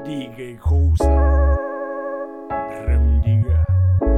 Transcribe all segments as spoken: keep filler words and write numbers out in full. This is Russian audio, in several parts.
Дигай Хоуза, Рамдига.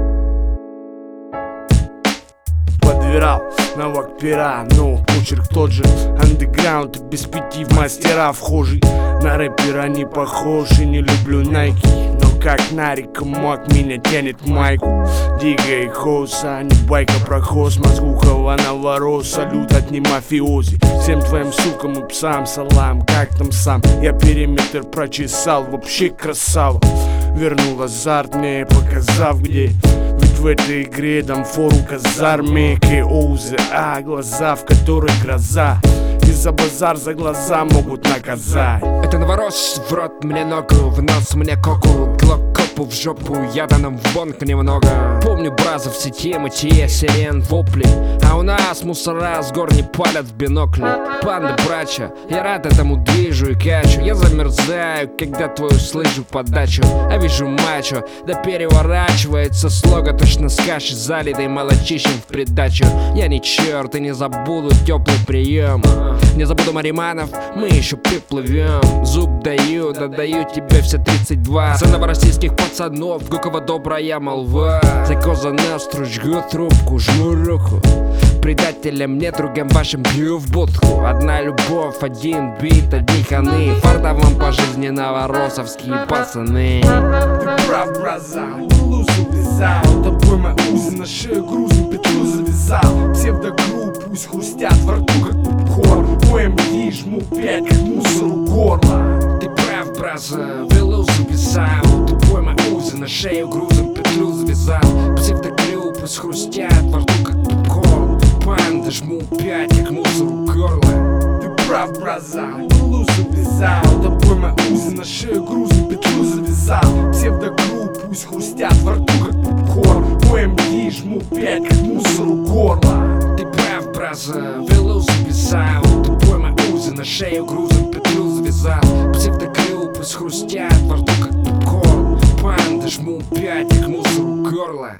Подбирал навык пера, но почерк тот же. Андеграунд без пяти в мастера вхожий. На рэпера не похож и не люблю найки, но как наркомак меня тянет в майку. Дигай Хоуза, не байка про космос, глухого наворот, салют от не мафиози. Всем твоим сукам и псам салам, как там сам? Я периметр прочесал, вообще красава. Вернул азарт мне, показав где. Ведь в этой игре дам фору казарме. Кеоузы, а глаза, в которых гроза. И за базар за глаза могут наказать. Это новорос, в рот мне ногу, в нос мне коку, глок копу в жопу, яда нам в бонг немного. Помню браза в сети, мытье, сирен, вопли, а у нас мусора с гор не палят в бинокли. Панды, брача, я рад этому движу и качу. Я замерзаю, когда твою слышу подачу, а вижу мачо, да переворачивается слога, точно с каши залитой молочищем в придачу. Я не черт и не забуду теплый прием. Не забуду мариманов, мы еще приплывем. Зуб даю, да даю тебе все тридцать два. За новороссийских пацанов, Гукова добрая молва. За Коза Ностру жгу трубку, жму руку. Предателям нет, другим вашим бью в будку. Одна любовь, один бит, одни ханы. Фарта вам по жизни новоросовские пацаны. Ты прав, браза, лузу вязал. Тобой мои узы на шею грузом петлю завязал. Псевдогрупп пусть хрустят во рту, как попкорн. о эм ди жму пять, как мусору горло. Ты прав, браза, велузу вязал. Тобой мои узы на шею грузом петлю завязал. Псевдогрупп пусть хрустят во рту, как попкорн. Панды жму пять, как мусору горло. Ты прав, браза, лузу вязал. Тобой мои узы на шею грузом петлю завязал. Псевдогрупп пусть хрустят во рту, как попкорн. о эм ди жму пять, как мусору горло. Ты прав, браза, велузу вязал. Тобой мои узы на шею грузом петлю завязал. Псевдогрупп пусть хрустят во рту, как попкорн. Панды жму пять, как мусору горло.